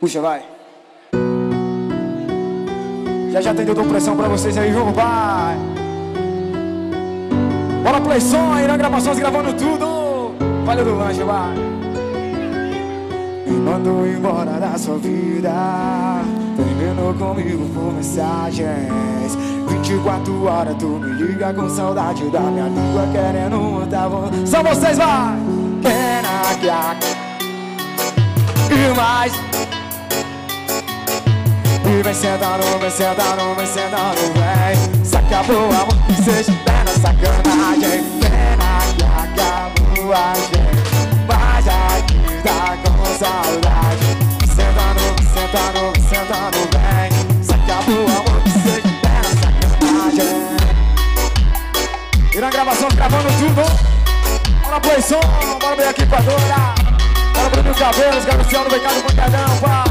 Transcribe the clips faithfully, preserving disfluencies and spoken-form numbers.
Puxa, vai. Já já tem deu pressão pra vocês aí, viu, pai? Bora, Playson, Irã Gravações gravando tudo. Valeu do lanche, vai. Me mandou embora da sua vida, terminou comigo por mensagens. Vinte e quatro horas tu me liga com saudade da minha língua, querendo mudar você. São vocês, vai! Pena que a... E mais. E vem sentando, vem sentando, vem sentando, vem. Se acabou o amor que seja pena, sacanagem. Pena que acabou a gente, mas aqui tá com saudade. Sentando, sentando, sentando, vem. Se acabou o amor que seja pena, sacanagem. Irã Gravações gravando tudo. Bora, Playson, bora ver aqui com a dona. Bora pro Mil Cabelos, Garuciano, vem cá no pancadão, pá.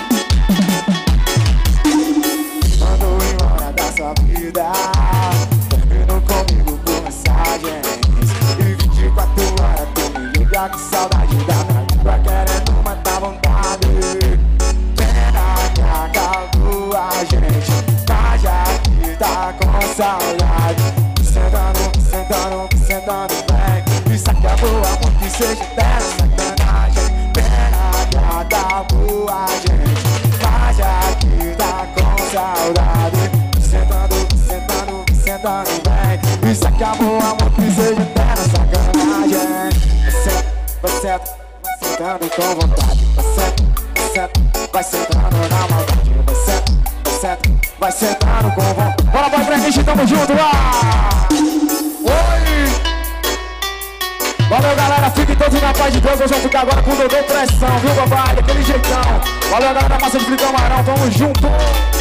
Mandou embora da sua vida, terminou comigo por mensagens. E vinte e quatro horas tu me liga com saudade da minha língua, querendo matar vontade. Pena que acabou a gente, mas já que tá com saudade. Sentando, sentando, sentando, vem. Isso acabou, amor que seja terra, sacanagem. Pena que acabou a gente, mas já que tá com saudade. Sentando, sentando, sentando, vem. Isso acabou, amor que seja terra, sacanagem. Você, você, vai sentando com vontade. Você, você, vai sentando na maldade. Você, você, vai sentando com vontade. Bora, vai pra gente, tamo junto, lá! Oi! Valeu, galera, fiquem todos na paz de Deus. Hoje eu vou ficar agora com o Dodô Pressão, viu, papai? Daquele jeitão. Valeu, galera, massa de Flicamarão, tamo junto!